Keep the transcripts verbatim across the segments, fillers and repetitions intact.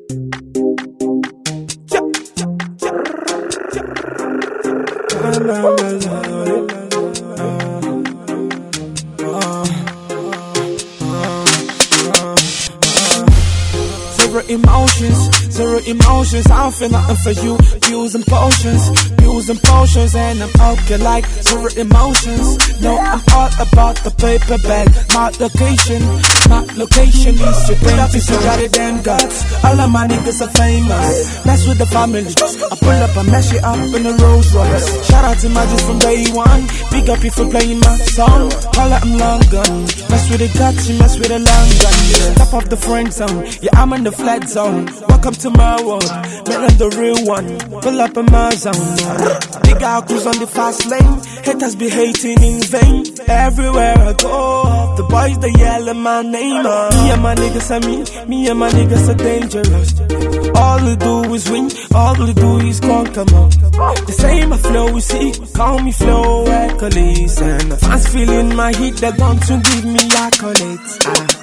Zero emotions, zero emotions. I don't feel nothing for you. Pills and potions, pills and potions, and I'm okay like zero emotions. No, I'm all about the paper bag. My location, my location is your thing. Up if you got it, damn guts. All of my niggas are famous. Mess with the family. I pull up and mash it up in the Rolls Royce. Shout out to Magic from day one. Big up if you playing my song. Call it I'm long gun. Mess with the guts, you mess with the long gun. Yeah. Top of the friend zone. Yeah, I'm in the flat zone. Welcome to my world. Man, I'm the real one. Pull up in my zone. Big out cruise on the fast lane. Haters be hating in vain. Everywhere I go, the boys they yelling my name. Uh. Me and my niggas are me. Me and my niggas are dangerous. All we do is win. All we do is conquer more. The same my flow is sick. Call me flow accolades. And the fans feeling my heat. They're going to give me accolades. Ah.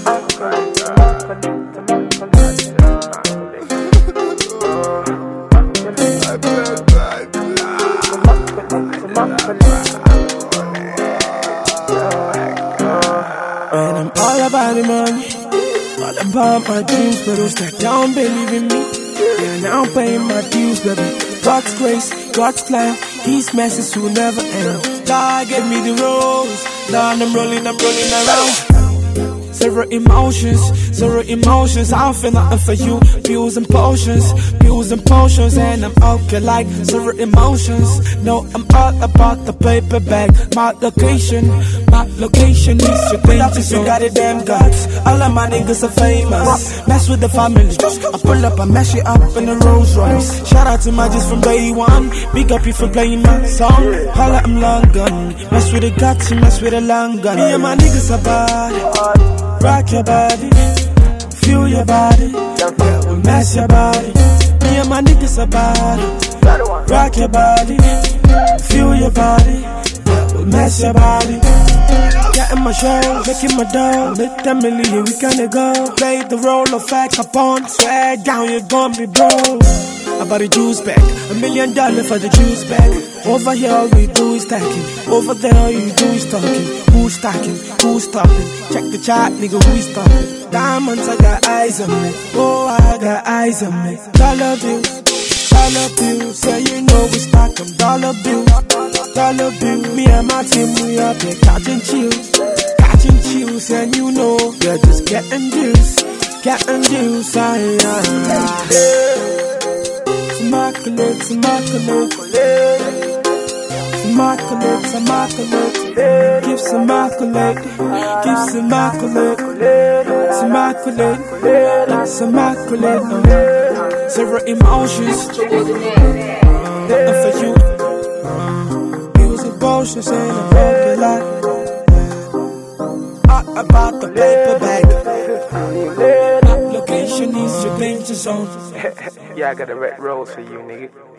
And I'm all about the money, all about my dreams, but those that don't believe in me, yeah, now I'm paying my dues, baby. God's grace, God's plan, His message will never end. God gave me the rose, now I'm rolling, I'm rolling around. Zero emotions, zero emotions. I don't feel nothing for you. Pills and potions, pills and potions, and I'm okay like zero emotions. No, I'm all about the paper bag. My location, my location is your danger zone. You got it, damn guts. All of my niggas are famous. Mess with the family. I pull up and mash it up in the Rolls Royce. Shout out to Magic from day one. Big up if you playing my song. Holla, I'm long gun. Mess with the guts, you mess with the long gun. Me and my niggas are bad. Rock your body, feel your body, yeah, we'll mess your body. Me and my niggas are body. Rock your body, feel your body, yeah, we'll mess your body. Get in my show, making my dough, make them million, we gonna go. Play the role of fact upon, swear down, you're gonna be broke. I bought a juice bag, a million dollars for the juice bag. Over here all we do is stacking, over there all you do is talking. Who's stacking, who's stopping? Check the chart, nigga, who's stopping? Diamonds, I got eyes on me, oh I got eyes on me. Dollar bills, dollar bills, yeah you know we stack them. Dollar bills, dollar bills, me and my team we up here catching chills, catching chills, and you know we're just getting deals, getting deals, I am. Immaculate, immaculate, immaculate, immaculate, gifts immaculate, gifts immaculate, it's immaculate, it's immaculate, zero emotions, nothing for you, pills and potions and a broken life, all about the paper bag. Location is your danger zone. Yeah, I got a red rose for you, nigga.